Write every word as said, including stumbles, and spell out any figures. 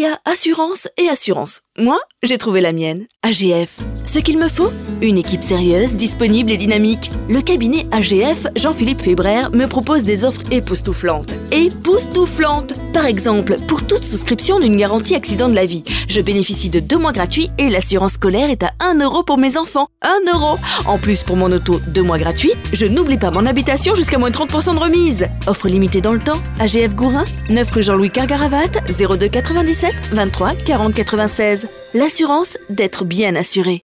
a assurance et assurance. Moi, j'ai trouvé la mienne, A G F. Ce qu'il me faut, une équipe sérieuse, disponible et dynamique. Le cabinet A G F Jean-Philippe Fébraire me propose des offres époustouflantes. Époustouflantes! Par exemple, pour toute souscription d'une garantie accident de la vie, je bénéficie de deux mois gratuits et l'assurance scolaire est à un euro pour mes enfants. un euro! En plus, pour mon auto, deux mois gratuits, je n'oublie pas mon habitation jusqu'à moins trente pour cent de remise. Offre limitée dans le temps, A G F Gourin, neuf rue Jean-Louis Cargaravat, zéro deux quatre-vingt-dix-sept vingt-trois quarante quatre-vingt-seize. L'assurance d'être bien assuré.